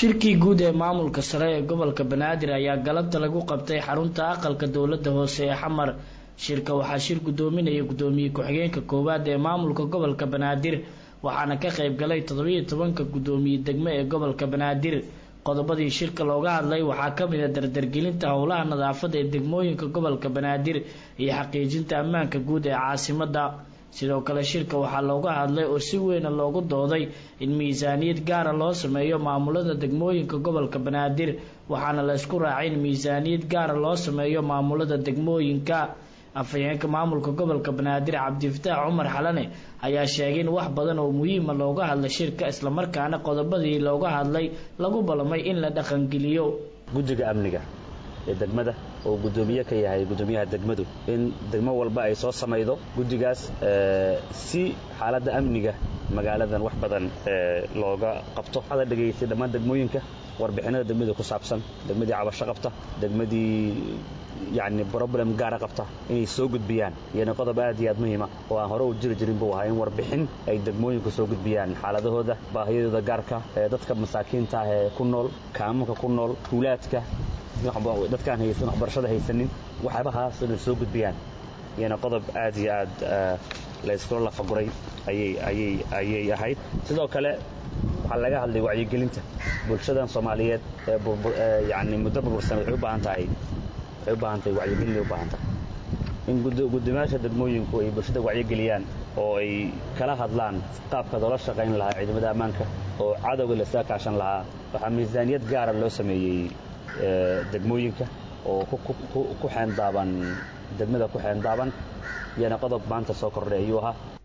shirkii guud ee maamulka sare ee gobolka Banaadir ayaa galabta lagu qabtay xarunta aqalka dowladda hoose ee Xamar. Shirka waxaa shir gudoominaya gudoomiye ku-xigeenka koowaad ee maamulka gobolka Banaadir waxaana ka qayb galay 17 gudoomiye degmo ee gobolka Banaadir. qodobadii shirka looga hadlay waxaa ka mid ah dardargelinta howlaha nadaafadda ee degmooyinka gobolka Banaadir iyo xaqiijinta ammaanka guud ee caasimadda. sidoo kale shirka waxaa looga hadlay oo si weyn loogu dooday in miisaaniyad gaar ah loo sameeyo maamulada degmooyinka gobolka Banaadir waxaana la isku raacay in miisaaniyad gaar ah loo sameeyo maamulada degmooyinka. afhayeenka maamulka gobolka Banaadir Cabdifataax Cumar Xalane ayaa sheegay in wax badan oo muhiim ah looga hadlay shirka isla markaana qodobadii looga hadlay lagu ballamay in la dhaqan geliyo. guddiga amniga ee degmada oo gudoomiye ka yahay gudoomiyaha degmadu in degmo walba ay soo sameeydo guddigaas si xaaladda amniga magaaladan wax badan looga qabto. hada dhageystay dhammaan degmooyinka warbixinada degmada ku saabsan degmadii cabasho qabta degmadii problem gaar ah qabta inay soo gudbiyaan iyana qodob aad iyo aad muhiim ah oo aan hore u jiri jirin buu ahaa in warbixin ay degmooyinku soo gudbiyaan xaaladahooda baahiyadooda gaarka dadka masaakiinta ah ee ku nool kaamunka ku nool tuulaadka dadkaan haysan waxbarashada haysanin waxyaabahaas inay soo gudbiyaan iyana qodob aad iyo aad la isku lafaguray ayay ahayd. sidoo kale waxaa laga hadlay wacyigelinta bulshadan Soomaaliyeed muddo burbursan waxay u baahan tahay wacyigelin u baahan tahay in gudoomiyaasha degmooyinku ay bulshada wacyigeliyaan oo ay kala hadlaan qaabka loola shaqayn lahaa ciidamada ammaanka oo cadawga la saakaashan lahaa. waxaa miisaaniyad gaar ah loo sameeyay degmooyinka oo ku xeendaaban degmada ku xeendaaban iyana qodob maanta soo kordhay ayuu ahaa.